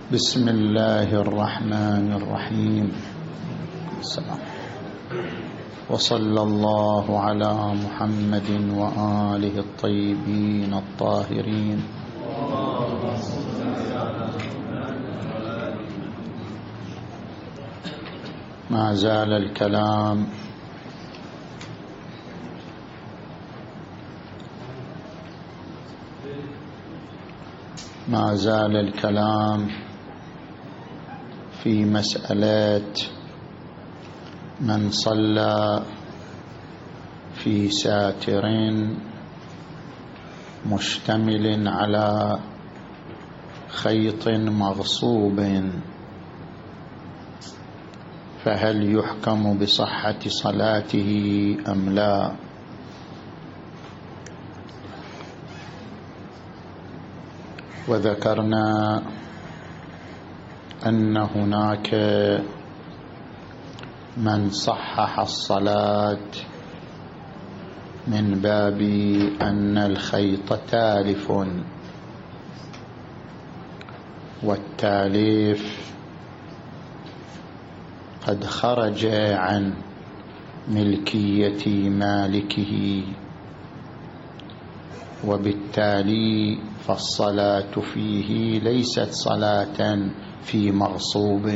بسم الله الرحمن الرحيم. السلام. وصلى الله على محمد وآله الطيبين الطاهرين. ما زال الكلام في مسألة من صلى في ساتر مشتمل على خيط مغصوب فهل يحكم بصحة صلاته أم لا؟ وذكرنا أن هناك من صحح الصلاة من باب أن الخيط تالف، والتاليف قد خرج عن ملكية مالكه، وبالتالي فالصلاة فيه ليست صلاة في مغصوب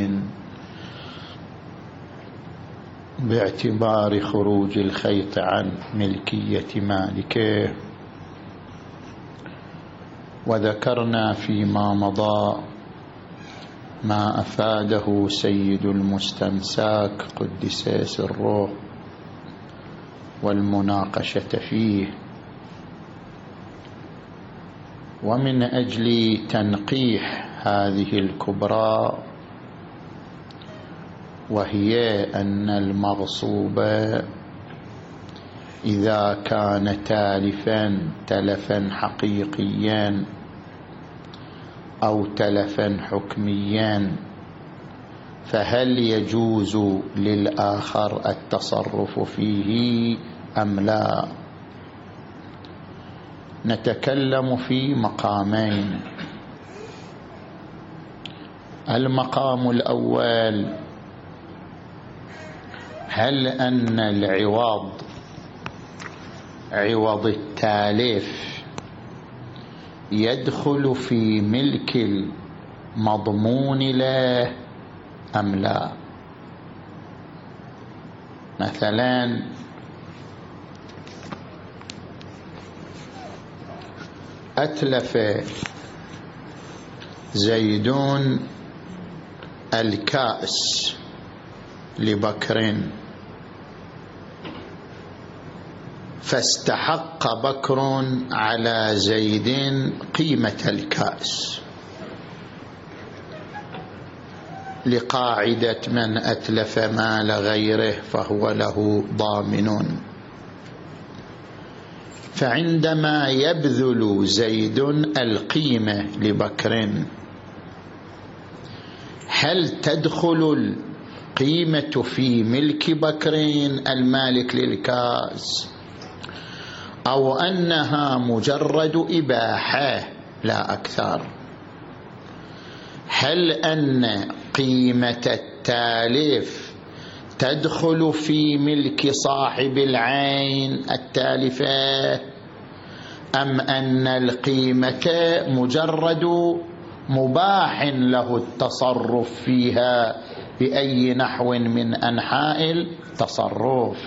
باعتبار خروج الخيط عن ملكية مالكه. وذكرنا فيما مضى ما أفاده سيد المستمساك قدس سره والمناقشة فيه، ومن أجل تنقيح هذه الكبرى، وهي أن المغصوب إذا كان تلفا حقيقيا أو تلفا حكميا فهل يجوز للآخر التصرف فيه أم لا؟ نتكلم في مقامين. المقام الأول: هل أن عوض التالف يدخل في ملك المضمون له أم لا؟ مثلا أتلف زيد الكأس لبكر، فاستحق بكر على زيد قيمة الكأس لقاعدة من أتلف مال غيره فهو له ضامن. فعندما يبذل زيد القيمة لبكر، هل تدخل القيمة في ملك بكر المالك للكاس، أو أنها مجرد إباحة لا أكثر؟ هل أن قيمة التالف تدخل في ملك صاحب العين التالفة، أم أن القيمة مجرد مباح له التصرف فيها بأي نحو من أنحاء التصرف؟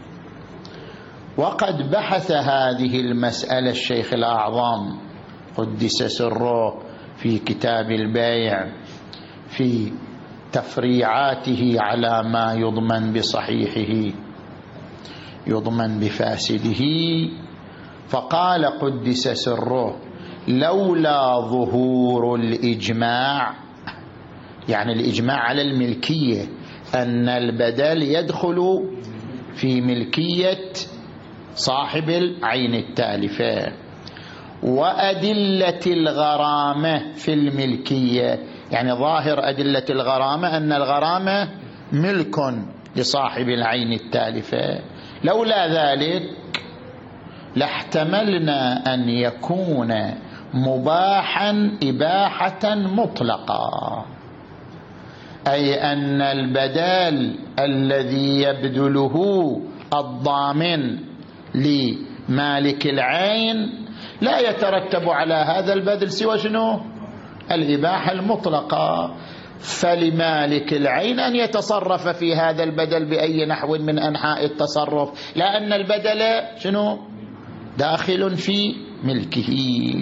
وقد بحث هذه المسألة الشيخ الأعظم قدس سره في كتاب البيع في تفريعاته على ما يضمن بصحيحه يضمن بفاسده، فقال قدس سره: لولا ظهور الإجماع، يعني الإجماع على الملكية، أن البدل يدخل في ملكية صاحب العين التالفة، وأدلة الغرامة في الملكية، يعني ظاهر أدلة الغرامة أن الغرامة ملك لصاحب العين التالفة، لولا ذلك لاحتملنا أن يكون مباحا إباحة مطلقة، أي أن البدل الذي يبذله الضامن لمالك العين لا يترتب على هذا البذل سوى شنو؟ الإباحة المطلقة. فلمالك العين أن يتصرف في هذا البدل بأي نحو من أنحاء التصرف، لأن البدل شنو؟ داخل في ملكه.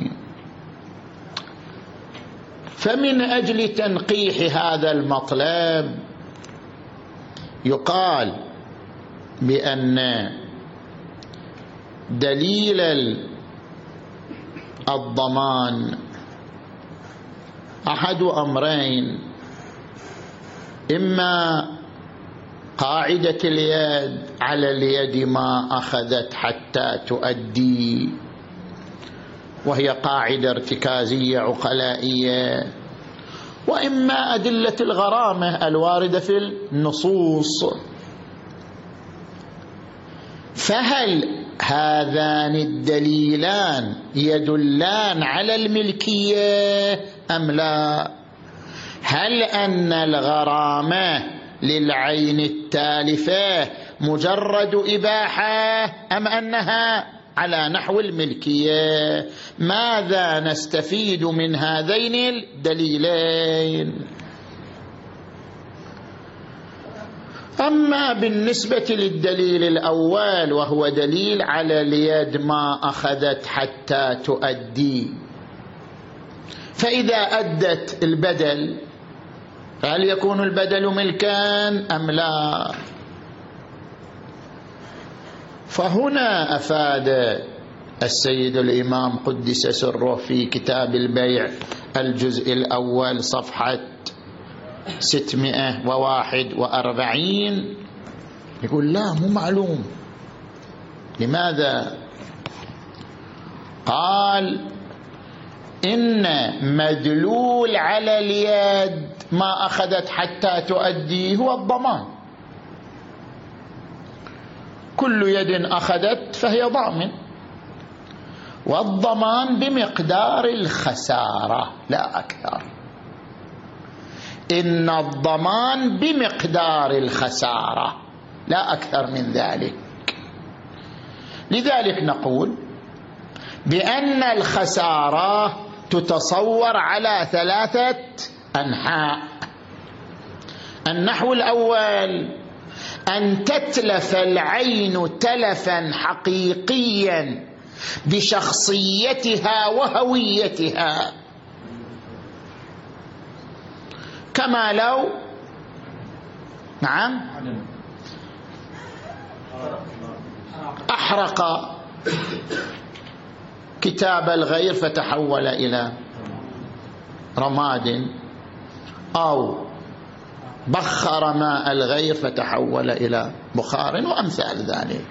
فمن أجل تنقيح هذا المطلب يقال بأن دليل الضمان أحد أمرين: إما قاعدة اليد على اليد ما أخذت حتى تؤدي، وهي قاعدة ارتكازية عقلائية، وإما أدلة الغرامة الواردة في النصوص. فهل هذان الدليلان يدلان على الملكية أم لا؟ هل أن الغرامة للعين التالفة مجرد إباحة أم أنها على نحو الملكية؟ ماذا نستفيد من هذين الدليلين؟ أما بالنسبة للدليل الأول وهو دليل على اليد ما أخذت حتى تؤدي، فإذا أدت البدل هل يكون البدل ملكا أم لا؟ فهنا أفاد السيد الإمام قدس سره في كتاب البيع الجزء الأول صفحة 641 يقول لا، مو معلوم. لماذا؟ قال إن مدلول على اليد ما أخذت حتى تؤدي هو الضمان. كل يد أخذت فهي ضامن، والضمان بمقدار الخسارة لا أكثر. إن الضمان بمقدار الخسارة لا أكثر من ذلك. لذلك نقول بأن الخسارة تتصور على 3 أنحاء. النحو الأول: أن تتلف العين تلفا حقيقيا بشخصيتها وهويتها، كما لو أحرق كتاب الغير فتحول إلى رماد، أو بخر ماء الغير فتحول إلى بخار، وأمثال ذلك.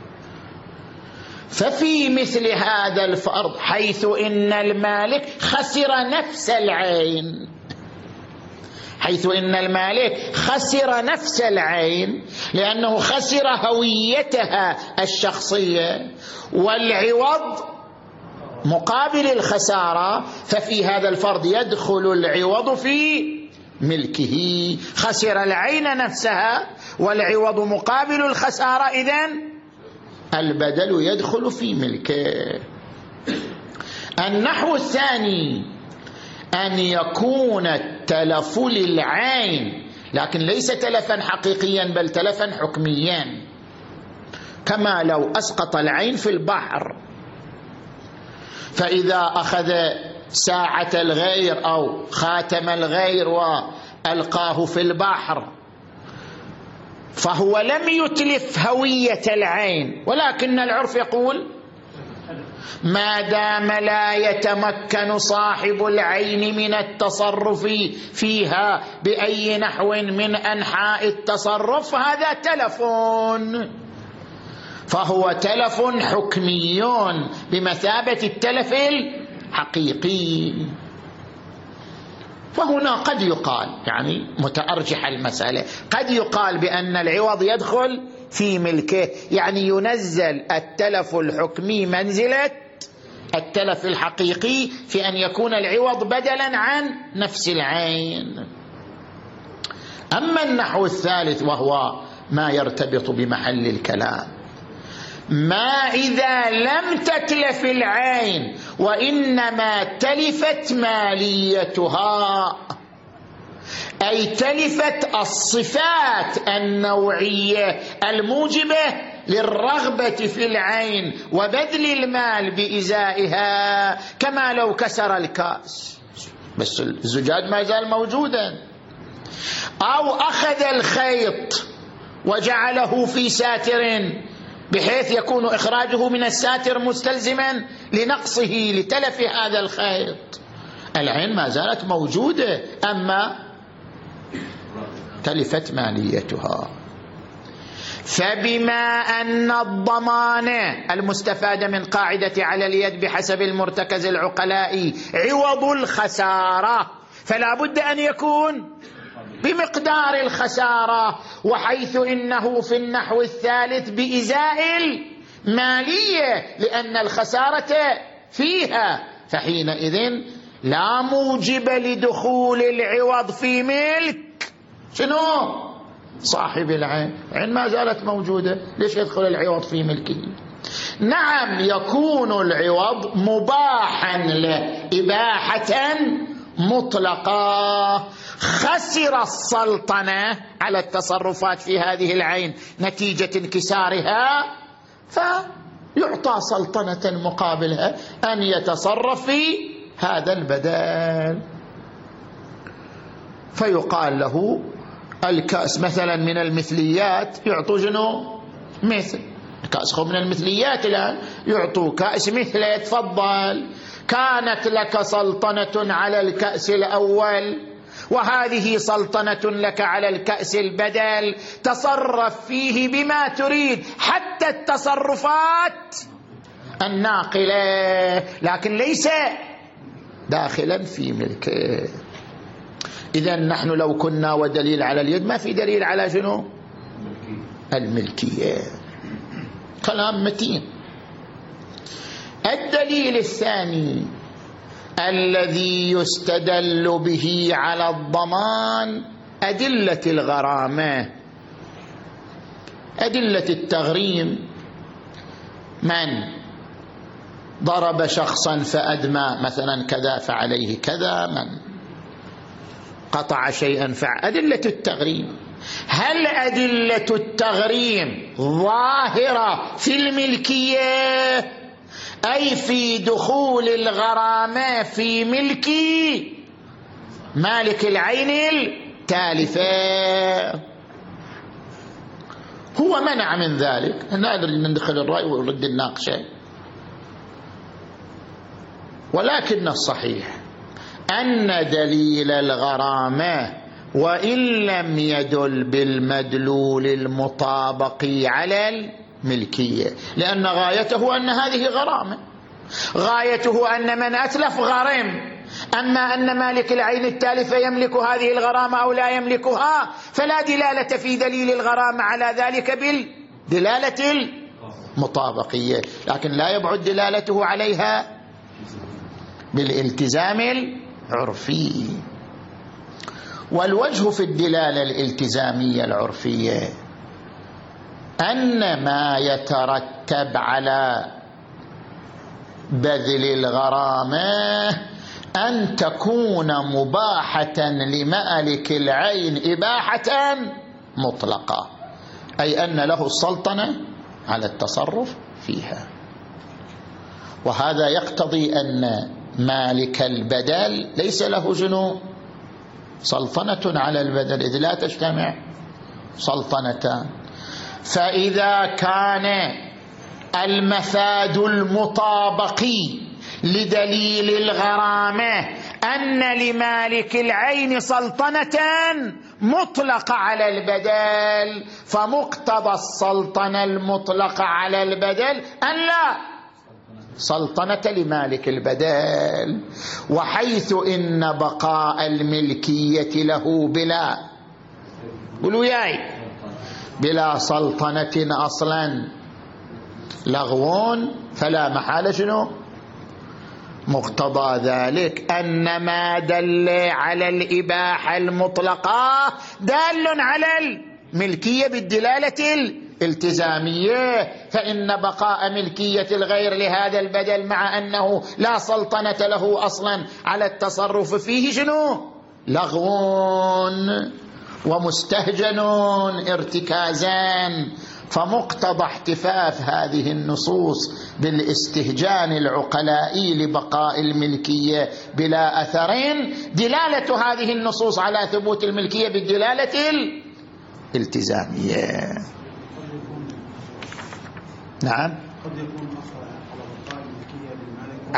ففي مثل هذا الفرض حيث إن المالك خسر نفس العين، حيث إن المالك خسر نفس العين لأنه خسر هويتها الشخصية والعوض مقابل الخسارة، ففي هذا الفرض يدخل العوض في ملكه. خسر العين نفسها والعوض مقابل الخسارة، إذن البدل يدخل في ملكه. النحو الثاني: أن يكون التلف للعين لكن ليس تلفا حقيقيا بل تلفا حكميا، كما لو أسقط العين في البحر، فإذا أخذ ساعة الغير أو خاتم الغير وألقاه في البحر فهو لم يتلف هوية العين، ولكن العرف يقول ما دام لا يتمكن صاحب العين من التصرف فيها بأي نحو من أنحاء التصرف هذا تلف، فهو تلف حكمي بمثابة التلف الحقيقي. فهنا قد يقال، يعني متأرجح المسألة، قد يقال بأن العوض يدخل في ملكه، يعني ينزل التلف الحكمي منزلة التلف الحقيقي في أن يكون العوض بدلا عن نفس العين. أما النحو الثالث وهو ما يرتبط بمحل الكلام، ما إذا لم تتلف العين وإنما تلفت ماليتها، أي تلفت الصفات النوعية الموجبة للرغبة في العين وبذل المال بإزائها، كما لو كسر الكأس بس الزجاج ما زال موجودا، أو أخذ الخيط وجعله في ساتر بحيث يكون إخراجه من الساتر مستلزما لنقصه لتلف هذا الخيط، العين ما زالت موجودة أما تلفت ماليتها. فبما أن الضمان المستفاد من قاعدة على اليد بحسب المرتكز العقلاء عوض الخسارة، فلا بد أن يكون بمقدار الخسارة، وحيث إنه في النحو الثالث بإزاء المالية لأن الخسارة فيها، فحينئذ لا موجب لدخول العوض في ملك شنو؟ صاحب العين. العين ما زالت موجودة، ليش يدخل العوض في ملكه؟ نعم يكون العوض مباحا له إباحة مطلقة، خسر السلطنة على التصرفات في هذه العين نتيجة انكسارها، فيعطى سلطنة مقابلها أن يتصرف في هذا البدل، فيقال له الكأس مثلا من المثليات يعطوا شنو؟ مثل الكأس من المثليات، الآن يعطوا كأس مثله، تفضل كانت لك سلطنة على الكأس الأول وهذه سلطنة لك على الكأس البدل، تصرف فيه بما تريد حتى التصرفات الناقلة، لكن ليس داخلا في ملكه. إذن نحن لو كنا ودليل على اليد ما في دليل على شنو؟ الملكية. كلام متين. الدليل الثاني الذي يستدل به على الضمان أدلة الغرامة، أدلة التغريم. من ضرب شخصا فأدمى مثلا كذا فعليه كذا، من قطع شيئا أدلة التغريم. هل أدلة التغريم ظاهرة في الملكية، أي في دخول الغرامة في ملك مالك العين التالفة؟ هو منع من ذلك، نقدر ندخل الرأي ونرد الناقشة، ولكن الصحيح أن دليل الغرامة وإن لم يدل بالمدلول المطابق على الملكية، لأن غايته أن هذه غرامة، غايته أن من أتلف غرم، أما أن مالك العين التالفة يملك هذه الغرامة أو لا يملكها فلا دلالة في دليل الغرامة على ذلك بالدلالة المطابقية، لكن لا يبعد دلالته عليها بالالتزام العرفي. والوجه في الدلالة الالتزامية العرفية أن ما يترتب على بذل الغرامة أن تكون مباحة لمالك العين إباحة مطلقة، أي أن له السلطنة على التصرف فيها، وهذا يقتضي أن مالك البدل ليس له جنو سلطنة على البدل، إذ لا تجتمع سلطنتان. فإذا كان المفاد المطابقي لدليل الغرامة أن لمالك العين سلطنة مطلقة على البدل، فمقتضى السلطنة المطلقة على البدل أن لا سلطنة لمالك البدل، وحيث إن بقاء الملكية له بلا سلطنة أصلا لغو، فلا محالة شنو مقتضى ذلك أن ما دل على الإباحة المطلقة دال على الملكية بالدلالة الالتزامية، فإن بقاء ملكية الغير لهذا البدل مع أنه لا سلطنة له أصلا على التصرف فيه شنو؟ لغو ومستهجن ارتكازان. فمقتضى احتفاف هذه النصوص بالاستهجان العقلائي لبقاء الملكية بلا أثرين دلالة هذه النصوص على ثبوت الملكية بالدلالة الالتزامية. نعم، قد يكون أثر على بقاء الملكية للمالك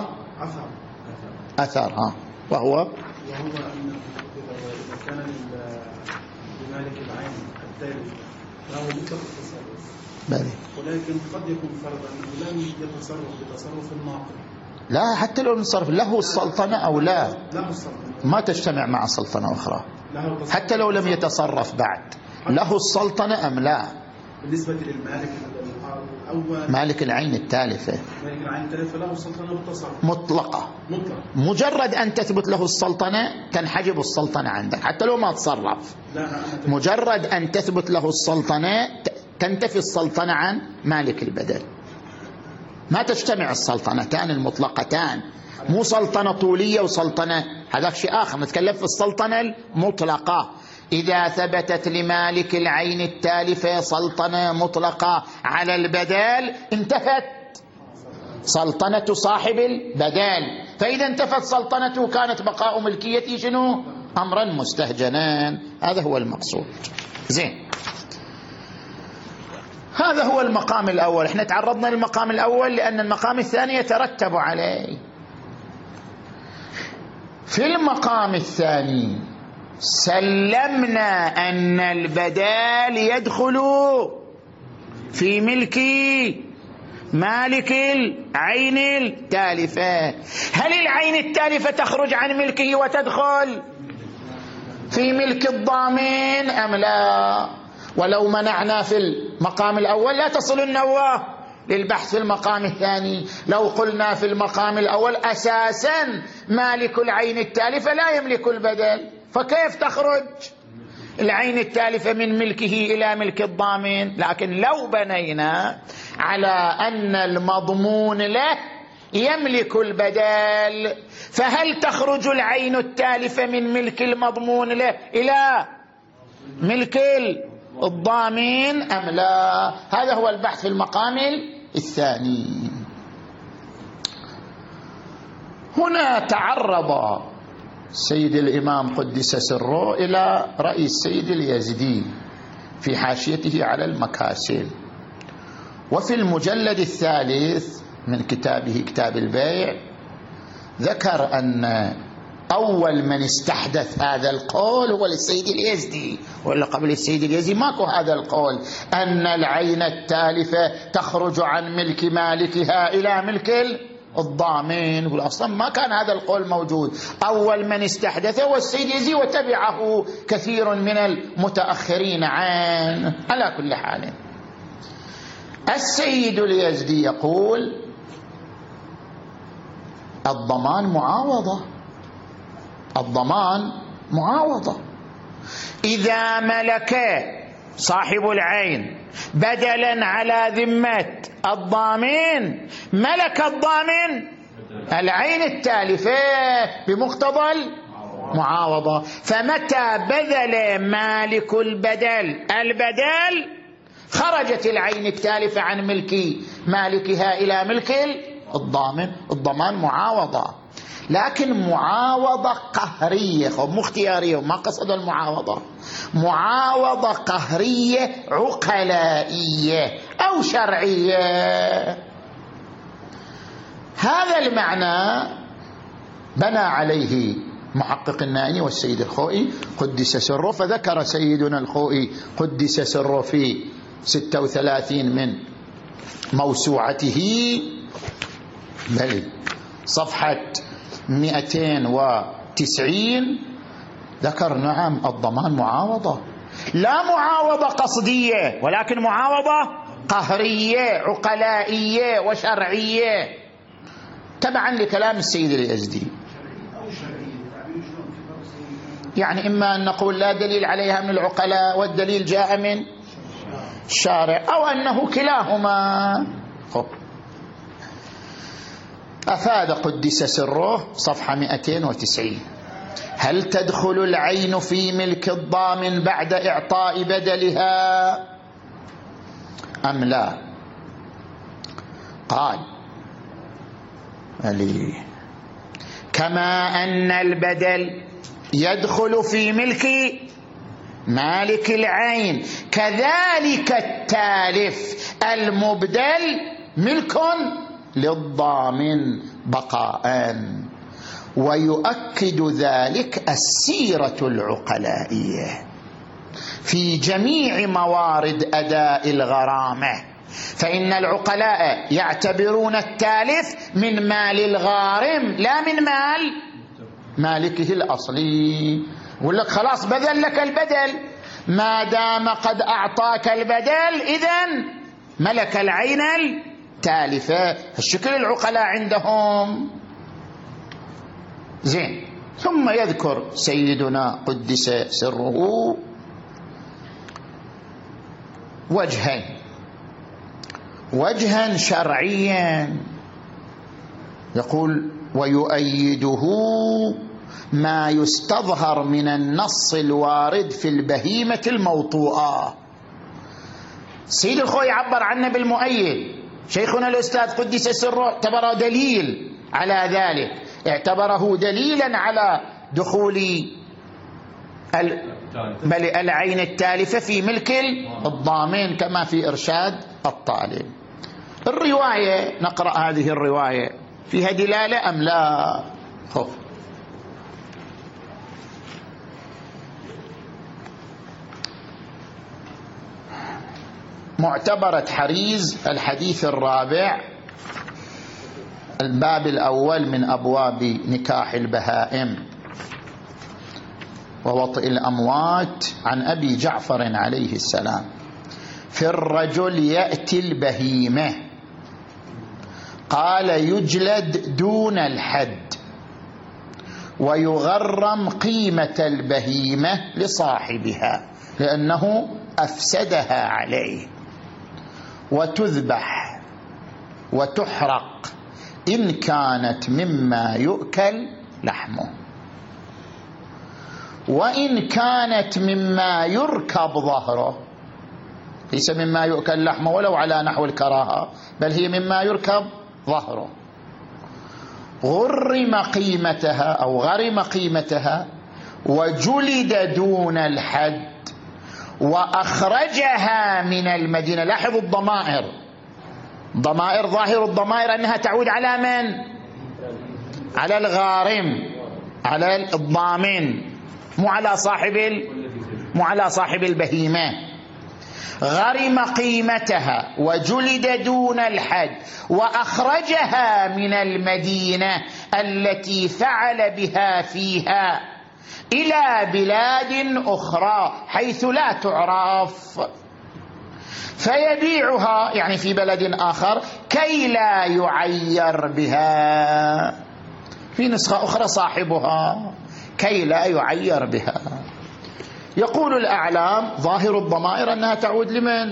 أثر وهو أن إذا كان لمالك العين الثالث فهو مطلق التصرف، ولكن قد يكون فرضا أنه لم يتصرف بتصرف الناقل. لا، حتى لو نصرف له السلطنة أو لا، له السلطنة ما تجتمع مع سلطنة أخرى، حتى لو لم يتصرف بعد له السلطنة أم لا. بالنسبة للمالك الأول مالك العين التالفة، مالك العين التالفة له السلطنة بالتصرف مطلقة. مجرد أن تثبت له السلطنة تنحجب السلطنة عندك حتى لو ما تصرف. مجرد أن تثبت له السلطنة تنتفي السلطنة عن مالك البدل، ما تجتمع السلطنتان المطلقتان، مو سلطنة طولية وسلطنة، هذا شيء آخر. نتكلم في السلطنة المطلقة. إذا ثبتت لمالك العين التالفة سلطنة مطلقة على البدل انتفت سلطنة صاحب البدل، فإذا انتفت سلطنته كانت بقاء ملكيته شنو؟ أمرا مستهجنا. هذا هو المقصود. زين، هذا هو المقام الأول. احنا تعرضنا للمقام الأول لأن المقام الثاني يترتب عليه. في المقام الثاني سلمنا أن البدال يدخل في ملك مالك العين التالفة. هل العين التالفة تخرج عن ملكه وتدخل في ملك الضامن أم لا؟ ولو منعنا في المقام الأول لا تصل النواه للبحث في المقام الثاني. لو قلنا في المقام الأول أساسا مالك العين التالفة لا يملك البدل، فكيف تخرج العين التالفة من ملكه إلى ملك الضامن؟ لكن لو بنينا على أن المضمون له يملك البدل، فهل تخرج العين التالفة من ملك المضمون له إلى ملك الضامن أم لا؟ هذا هو البحث في المقام الثاني. هنا تعرض سيد الإمام قدس سره إلى رأي السيد اليزدي في حاشيته على المكاسل، وفي المجلد الثالث من كتابه كتاب البيع ذكر أن أول من استحدث هذا القول هو السيد اليزدي، ولا قبل السيد اليزدي ماكو هذا القول أن العين التالفة تخرج عن ملك مالكها إلى ملك الضامن، والأصلا ما كان هذا القول موجود. أول من استحدثه هو السيد اليزدي وتبعه كثير من المتأخرين عنه. على كل حال السيد اليزدي يقول الضمان معاوضة. الضمان معاوضة. إذا ملك صاحب العين بدلا على ذمة الضامن ملك الضامن العين التالفة بمقتضى المعاوضة. فمتى بذل مالك البدل خرجت العين التالفة عن ملك مالكها إلى ملك الضامن. الضمان معاوضة، لكن معاوضة قهرية مو اختيارية، وما قصد المعاوضة، معاوضة قهرية عقلائية أو شرعية. هذا المعنى بنى عليه محقق النائني والسيد الخوئي قدس سره. فذكر سيدنا الخوئي قدس سره في 36 من موسوعته بل صفحة 290 ذكر نعم الضمان معاوضة، لا معاوضة قصدية ولكن معاوضة قهرية عقلائية وشرعية. تبعا لكلام السيد اليزدي. يعني إما أن نقول لا دليل عليها من العقلاء والدليل جاء من الشارع، أو أنه كلاهما. أفاد قدس سره صفحة 290: هل تدخل العين في ملك الضامن بعد إعطاء بدلها أم لا؟ قال: كما أن البدل يدخل في ملك مالك العين، كذلك التالف المبدل ملك للضامن بقاء. ويؤكد ذلك السيرة العقلائية في جميع موارد أداء الغرامة، فإن العقلاء يعتبرون التالف من مال الغارم لا من مال مالكه الأصلي. يقول لك خلاص بذل لك البدل، ما دام قد أعطاك البدل إذن ملك العين التالفة. الشكل العقلاء عندهم زين. ثم يذكر سيدنا قدس سره وجهين: وجها شرعيا يقول: ويؤيده ما يستظهر من النص الوارد في البهيمة الموطوءة. سيد الخوي يعبر عنه بالمؤيد، شيخنا الأستاذ قدس سره اعتبره دليل على ذلك، اعتبره دليلا على دخول العين التالفة في ملك الضامن كما في إرشاد الطالب. الرواية نقرأ هذه الرواية، فيها دلالة أم لا؟ معتبرة حريز الحديث الرابع، الباب الأول من أبواب نكاح البهائم ووطئ الأموات، عن أبي جعفر عليه السلام: في الرجل يأتي البهيمة، قال: يجلد دون الحد ويغرم قيمة البهيمة لصاحبها لأنه أفسدها عليه، وتذبح وتحرق إن كانت مما يؤكل لحمه، وإن كانت مما يركب ظهره، ليس مما يؤكل لحمه ولو على نحو الكراهة، بل هي مما يركب ظهره، غرم قيمتها أو غرم قيمتها، وجلد دون الحد، وأخرجها من المدينة. لاحظوا الضمائر، ضمائر ظاهر الضمائر أنها تعود على من؟ على الغارم، على الضامن، مو على صاحب البهيمة. غرم قيمتها وجلد دون الحد وأخرجها من المدينة التي فعل بها فيها إلى بلاد أخرى حيث لا تعرف، فيبيعها يعني في بلد آخر كي لا يعير بها. في نسخة أخرى صاحبها كي لا يعير بها. يقول الأعلام ظاهر الضمائر أنها تعود لمن؟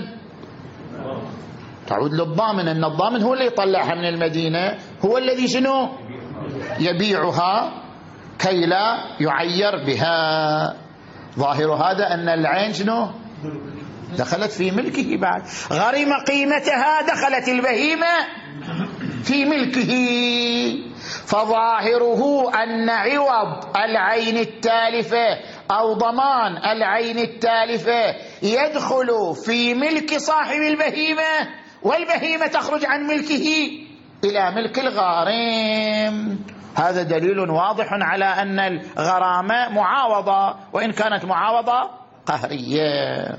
تعود للضامن، أن الضامن هو اللي يطلعها من المدينة، هو الذي شنو؟ يبيعها كي لا يعير بها. ظاهر هذا أن العين شنو؟ دخلت في ملكه بعد. غرم قيمتها، دخلت البهيمة في ملكه. فظاهره أن عوض العين التالفة أو ضمان العين التالفة يدخل في ملك صاحب البهيمة، والبهيمة تخرج عن ملكه إلى ملك الغارم. هذا دليل واضح على أن الغرامة معاوضة، وإن كانت معاوضة قهرية.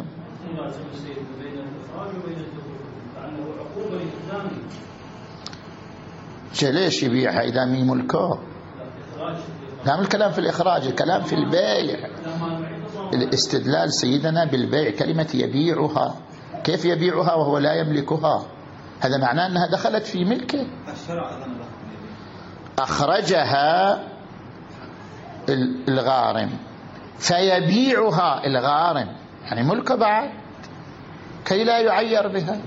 ليش يبيعها إذا مي ملكه؟ لا، الكلام في الإخراج، الكلام في البيع. الاستدلال سيدنا بالبيع، كلمة يبيعها، كيف يبيعها وهو لا يملكها؟ هذا معناه أنها دخلت في ملكه. أخرجها الغارم فيبيعها الغارم، يعني ملك بعد كي لا يعير بها.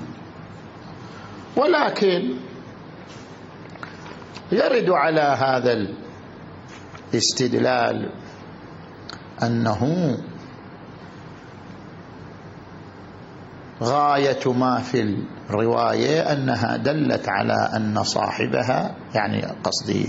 ولكن يرد على هذا الاستدلال أنه غاية ما في الرواية أنها دلت على أن صاحبها، يعني قصدي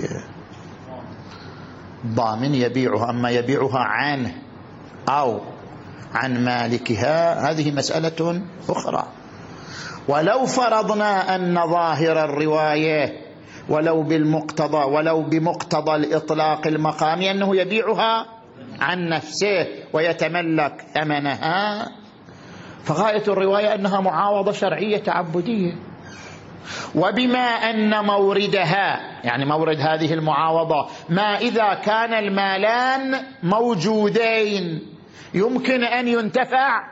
ضامن يبيعها، أما يبيعها عنه أو عن مالكها هذه مسألة أخرى. ولو فرضنا أن ظاهر الرواية ولو بمقتضى الإطلاق المقامي أنه يبيعها عن نفسه ويتملك ثمنها، فغاية الرواية أنها معاوضة شرعية تعبدية. وبما أن موردها، يعني مورد هذه المعاوضة، ما إذا كان المالان موجودين يمكن أن ينتفع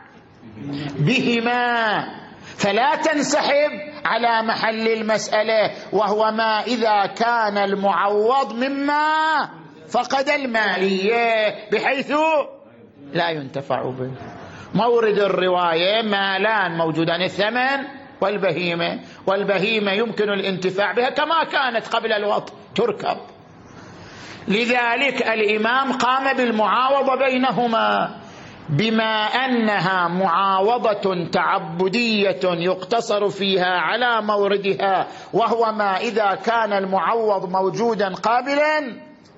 بهما، فلا تنسحب على محل المسألة، وهو ما إذا كان المعوض مما فقد المالية بحيث لا ينتفع به. مورد الرواية مالان موجودان، الثمن والبهيمة، والبهيمة يمكن الانتفاع بها كما كانت قبل الوطء تركب. لذلك الإمام قام بالمعاوضة بينهما بما أنها معاوضة تعبدية يقتصر فيها على موردها، وهو ما إذا كان المعوض موجودا قابلا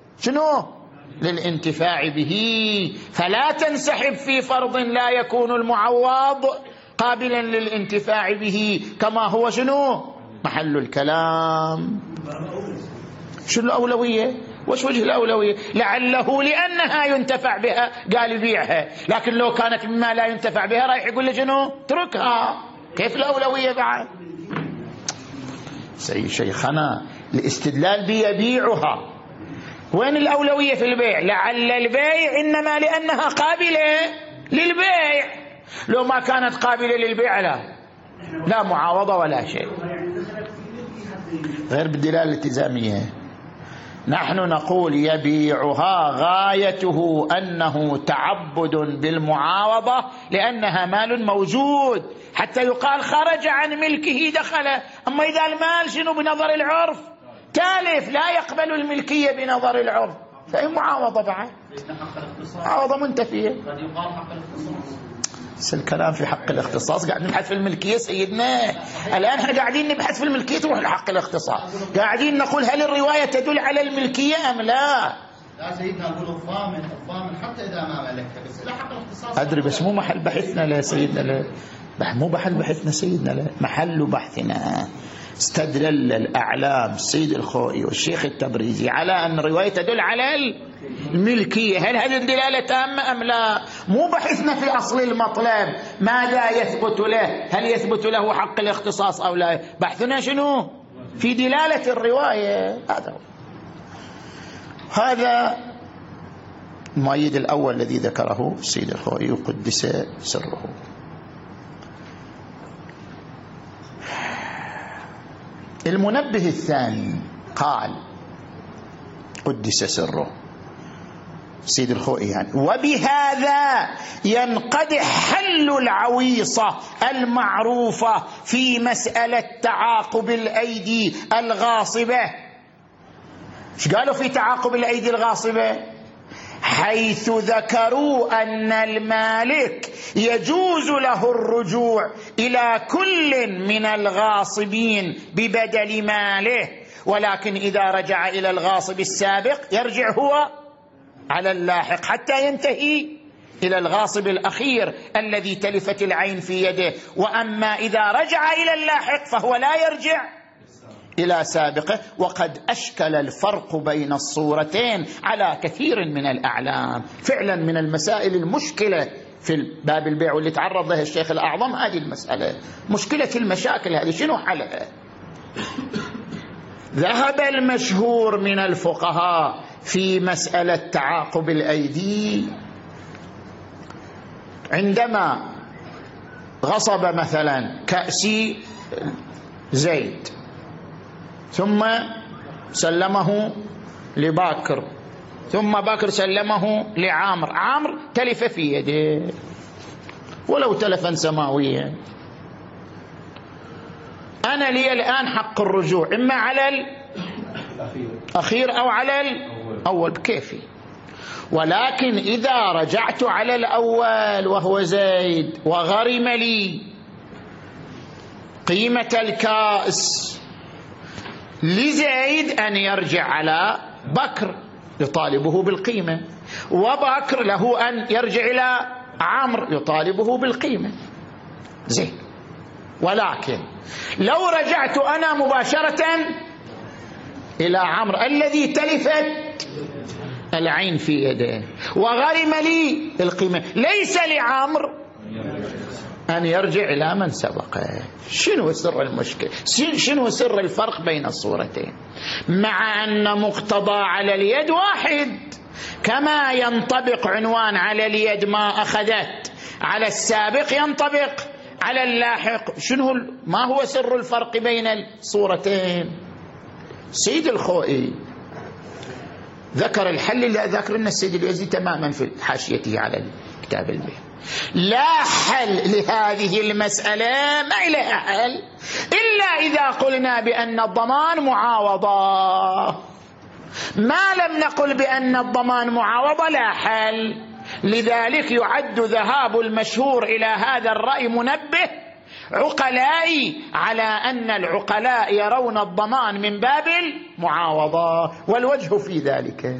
للانتفاع به، فلا تنسحب في فرض لا يكون المعوض قابلا للانتفاع به، كما هو محل الكلام. شنو الأولوية؟ وش وجه الأولوية؟ لعله لأنها ينتفع بها قال يبيعها، لكن لو كانت مما لا ينتفع بها رايح يقول له اتركها. كيف الأولوية بعد؟ شيخنا الاستدلال بيبيعها، وين الأولوية في البيع؟ لعل البيع إنما لأنها قابلة للبيع، لو ما كانت قابلة للبيع لا معاوضة ولا شيء، غير بالدلالة الالتزامية. نحن نقول يبيعها غايته أنه تعبد بالمعاوضة لأنها مال موجود، حتى يقال خرج عن ملكه دخل. أما إذا المال بنظر العرف تالف لا يقبل الملكية بنظر العرف، فهي معاوضة بعد، معاوضة منتفية. قد يقال حق الاختصاص، الكلام في حق الاختصاص قاعد نبحث في الملكية سيدنا. الآن احنا قاعدين نبحث في الملكية تروح لحق الاختصاص، قاعدين نقول هل الرواية تدل على الملكية أم لا؟ لا سيدنا نقول الضامن حتى إذا ما ملكها، بس إلى حق الاختصاص أدري، بس مو محل بحثنا لا سيدنا، لا مو محل بحثنا سيدنا، لا محل بحثنا. استدل الأعلام السيد الخوئي والشيخ التبريزي على أن الرواية تدل على الملكية، هل هذه الدلالة تامة أم لا؟ مو بحثنا في أصل المطلب ماذا يثبت له، هل يثبت له حق الاختصاص أو لا، بحثنا في دلالة الرواية. هذا المؤيد الأول الذي ذكره السيد الخوئي قدس سره. المنبه الثاني قال قدس سره سيد الخوئي يعني: وبهذا ينقدح حل العويصة المعروفة في مسألة تعاقب الأيدي الغاصبة. ايش قالوا في تعاقب الأيدي الغاصبة؟ حيث ذكروا أن المالك يجوز له الرجوع إلى كل من الغاصبين ببدل ماله، ولكن إذا رجع إلى الغاصب السابق يرجع هو على اللاحق حتى ينتهي إلى الغاصب الأخير الذي تلفت العين في يده. وأما إذا رجع إلى اللاحق فهو لا يرجع إلى سابقه. وقد أشكل الفرق بين الصورتين على كثير من الأعلام. فعلا من المسائل المشكلة في باب البيع واللي تعرض لها الشيخ الأعظم هذه المسألة، مشكلة المشاكل هذه شنو حلها؟ ذهب المشهور من الفقهاء في مسألة تعاقب الأيدي عندما غصب مثلا كأس زيد ثم سلمه لباكر، ثم باكر سلمه لعامر، عامر تلف في يده ولو تلفا سماويا. أنا لي الآن حق الرجوع إما على الأخير أو على الأول بكيفي، ولكن إذا رجعت على الأول وهو زيد وغرم لي قيمة الكأس لزيد أن يرجع على بكر يطالبه بالقيمة، وبكر له أن يرجع إلى عمرو يطالبه بالقيمة. زين، ولكن لو رجعت أنا مباشرة إلى عمرو الذي تلفت العين في يده وغرم لي القيمة، ليس لعمرو أن يرجع إلى من سبقه. شنو سر المشكلة؟ شنو سر الفرق بين الصورتين؟ مع أن مقتضى على اليد واحد، كما ينطبق عنوان على اليد ما أخذت على السابق ينطبق على اللاحق. ما هو سر الفرق بين الصورتين؟ سيد الخوئي ذكر الحل اللي ذكر لنا السيد اليزدي تماما في حاشيته على الكتاب البيت. لا حل لهذه المسألة، ما لها حل إلا إذا قلنا بأن الضمان معاوضة. ما لم نقل بأن الضمان معاوضة لا حل. لذلك يعد ذهاب المشهور إلى هذا الرأي منبه عقلائي على أن العقلاء يرون الضمان من باب المعاوضة. والوجه في ذلك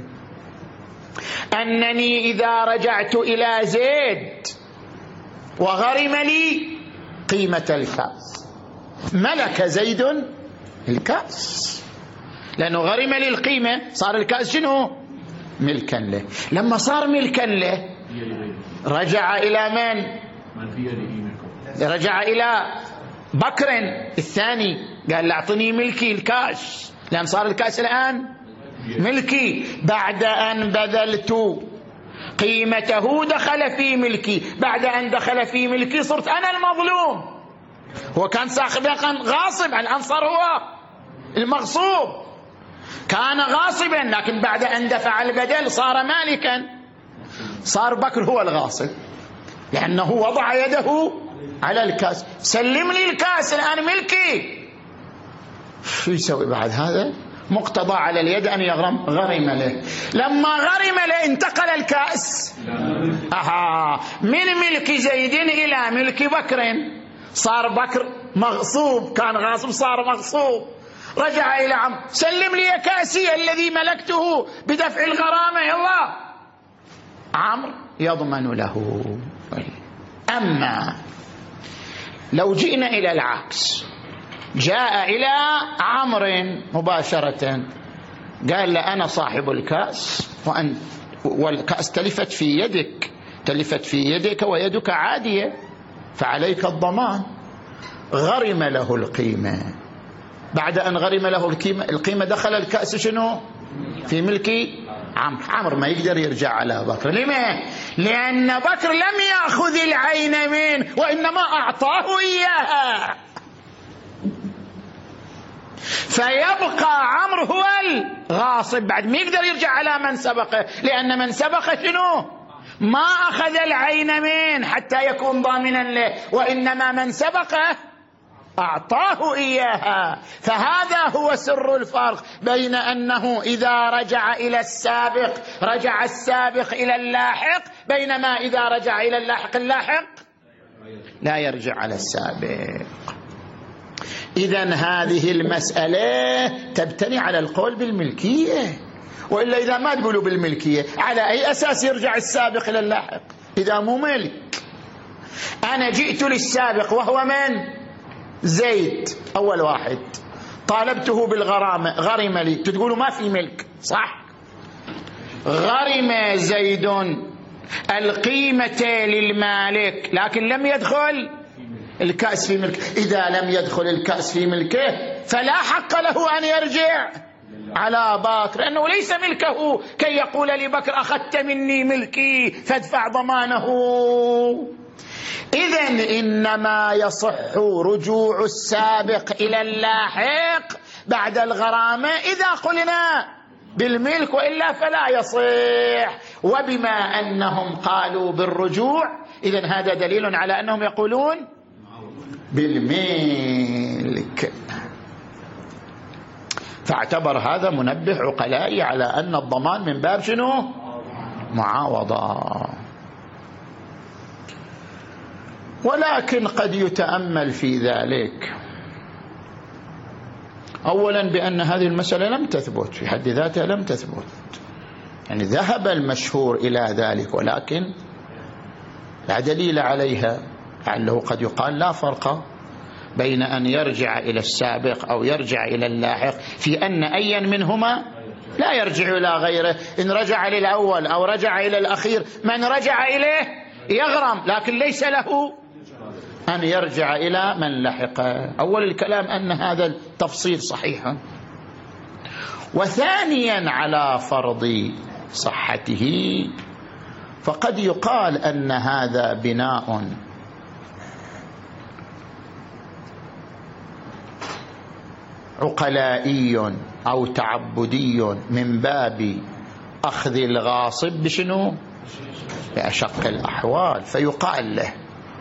أنني إذا رجعت إلى زيد وغرم لي قيمة الكأس ملك زيد الكأس، لأنه غرم لي القيمة صار الكأس شنو؟ ملكا له. لما صار ملكا له رجع إلى من؟ رجع إلى بكر الثاني، قال اعطني ملكي الكاش، لأن صار الكاس الآن ملكي. بعد أن بذلت قيمته دخل في ملكي، بعد أن دخل في ملكي صرت أنا المظلوم. هو كان سابقا غاصب، الآن صار هو المغصوب. كان غاصبا لكن بعد أن دفع البدل صار مالكا، صار بكر هو الغاصب لأنه وضع يده على الكاس. سلم لي الكاس الآن ملكي. شو يسوي بعد هذا؟ مقتضى على اليد أن غرم له. لما غرم له انتقل الكاس من ملك زيد إلى ملك بكر، صار بكر مغصوب، كان غاصب صار مغصوب. رجع إلى عم، سلم لي كاسي الذي ملكته بدفع الغرامة، يلا. عمرو يضمن له. أما لو جئنا إلى العكس، جاء إلى عمرو مباشرة قال له أنا صاحب الكأس والكأس تلفت في يدك، تلفت في يدك ويدك عادية فعليك الضمان. غرم له القيمة، بعد أن غرم له القيمة دخل الكأس شنو؟ في ملك عمرو. ما يقدر يرجع على بكر. لما؟ لأن بكر لم يأخذ العين منه وإنما أعطاه إياها، فيبقى عمرو هو الغاصب. بعد ما يقدر يرجع على من سبقه، لأن من سبقه شنو؟ ما أخذ العين منه حتى يكون ضامنا له، وإنما من سبقه أعطاه إياها. فهذا هو سر الفرق بين أنه إذا رجع إلى السابق رجع السابق إلى اللاحق، بينما إذا رجع إلى اللاحق لا يرجع على السابق. إذن هذه المسألة تبتني على القول بالملكية، وإلا إذا ما تقولوا بالملكية على أي أساس يرجع السابق إلى اللاحق إذا مو ملك؟ أنا جئت للسابق وهو من؟ زيد أول واحد، طالبته بالغرامة، غرم لي، تقولوا ما في ملك، صح؟ غرم زيد القيمة للمالك لكن لم يدخل الكأس في ملكه. إذا لم يدخل الكأس في ملكه فلا حق له أن يرجع على بكر، لأنه ليس ملكه كي يقول لبكر أخذت مني ملكي فادفع ضمانه. إذن إنما يصح رجوع السابق إلى اللاحق بعد الغرامة إذا قلنا بالملك، وإلا فلا يصح. وبما أنهم قالوا بالرجوع إذن هذا دليل على أنهم يقولون بالملك. فاعتبر هذا منبه عقلائي على أن الضمان من باب شنو؟ معاوضة. ولكن قد يتأمل في ذلك أولا بأن هذه المسألة لم تثبت في حد ذاتها، لم تثبت، يعني ذهب المشهور إلى ذلك ولكن لا دليل عليها. لعله قد يقال لا فرق بين أن يرجع إلى السابق أو يرجع إلى اللاحق في أن أيا منهما لا يرجع إلى غيره. إن رجع للأول أو رجع إلى الأخير من رجع إليه يغرم، لكن ليس له أن يرجع إلى من لحقه. أول الكلام أن هذا التفصيل صحيح. وثانيا على فرض صحته فقد يقال أن هذا بناء عقلائي أو تعبدي من باب أخذ الغاصب بشنو؟ بأشق الأحوال. فيقال له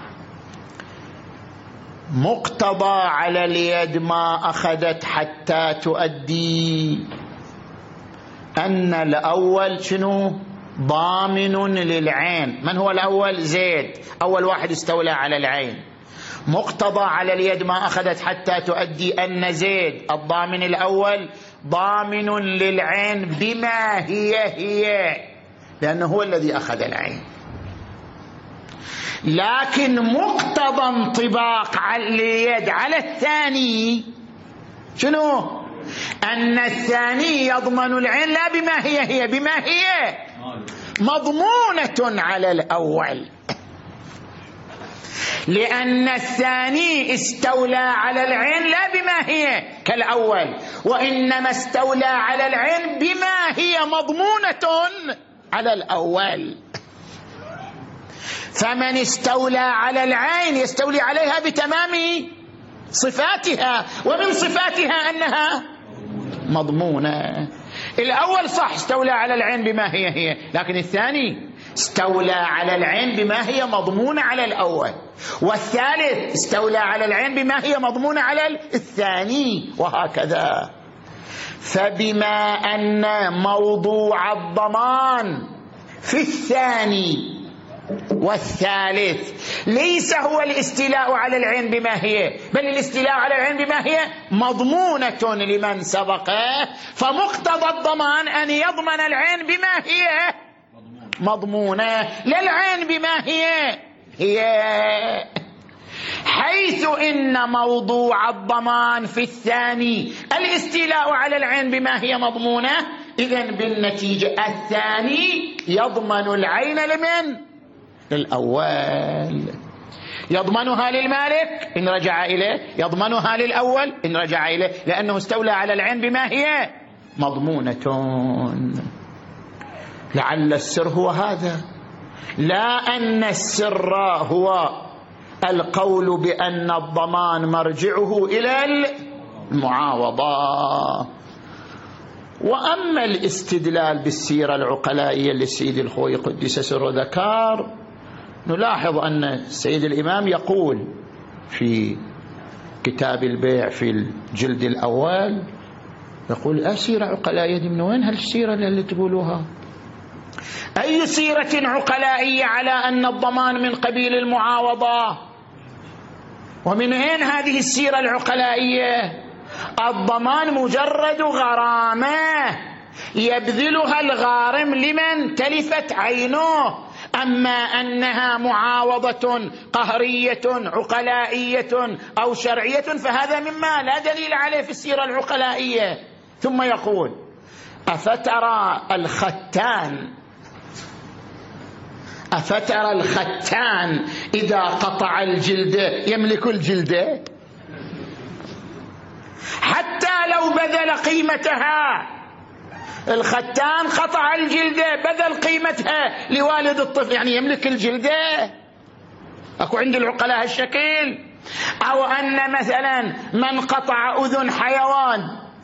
مقتضى على اليد ما أخذت حتى تؤدي أن الأول شنو؟ ضامن للعين. من هو الأول؟ زيد، أول واحد استولى على العين. مقتضى على اليد ما أخذت حتى تؤدي أن زيد الضامن الأول ضامن للعين بما هي لأنه هو الذي أخذ العين. لكن مقتضى انطباق اليد على الثاني شنو؟ أن الثاني يضمن العين لا بما هي بما هي مضمونة على الأول، لأن الثاني استولى على العين لا بما هي كالأول، وإنما استولى على العين بما هي مضمونة على الأول. فمن استولى على العين يستولي عليها بتمام صفاتها، ومن صفاتها أنها مضمونة. الأول صح استولى على العين بما هي، لكن الثاني استولى على العين بما هي مضمونة على الأول، والثالث استولى على العين بما هي مضمونة على الثاني، وهكذا. فبما أن موضوع الضمان في الثاني والثالث ليس هو الاستيلاء على العين بما هي، بل الاستيلاء على العين بما هي مضمونة لمن سبقه، فمقتضى الضمان أن يضمن العين بما هي مضمونة، لا العين بما هي حيث إن موضوع الضمان في الثاني الاستيلاء على العين بما هي مضمونة. إذن بالنتيجة الثاني يضمن العين لمن؟ للأول. يضمنها للمالك إن رجع إليه، يضمنها للأول إن رجع إليه، لأنه استولى على العين بما هي مضمونة. لعل السر هو هذا، لا أن السر هو القول بأن الضمان مرجعه إلى المعاوضة. وأما الاستدلال بالسيرة العقلائية للسيد الخوي قدس سره ذكر، نلاحظ أن السيد الإمام يقول في كتاب البيع في الجلد الأول، يقول أسيرة عقلائية دي من وين هالسيرة اللي تقولوها؟ أي سيرة عقلائية على أن الضمان من قبيل المعاوضة؟ ومن أين هذه السيرة العقلائية؟ الضمان مجرد غرامة يبذلها الغارم لمن تلفت عينه، أما أنها معاوضة قهرية عقلائية أو شرعية فهذا مما لا دليل عليه في السيرة العقلائية. ثم يقول أفترى الختان إذا قطع الجلد يملك الجلد؟ حتى لو بذل قيمتها، الختان قطع الجلد بذل قيمتها لوالد الطفل، يعني يملك الجلد؟ أكو عند العقلاء هالشكل؟ أو أن مثلا من قطع أذن حيوان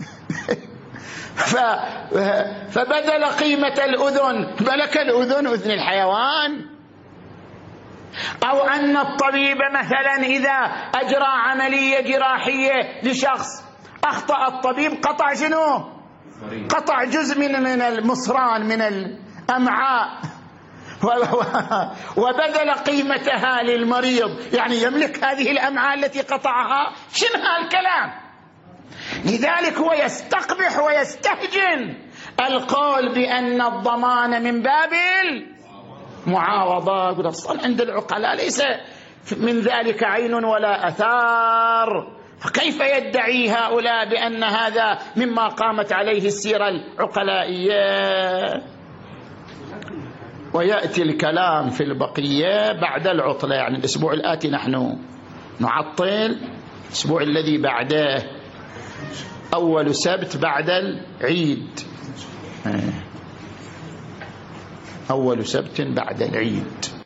فبدل قيمة الأذن ملك الأذن أذن الحيوان. أو أن الطبيب مثلا إذا أجرى عملية جراحية لشخص أخطأ الطبيب قطع شنو؟ قطع جزء من المصران من الأمعاء وبذل قيمتها للمريض، يعني يملك هذه الأمعاء التي قطعها. شنو هالكلام؟ لذلك هو يستقبح ويستهجن القول بأن الضمان من باب المعاوضة. يقول أصلا عند العقلاء ليس من ذلك عين ولا أثار، فكيف يدعي هؤلاء بأن هذا مما قامت عليه السيرة العقلائية؟ ويأتي الكلام في البقية بعد العطلة، يعني الأسبوع الآتي نحن نعطل، الأسبوع الذي بعده أول سبت بعد العيد، أول سبت بعد العيد.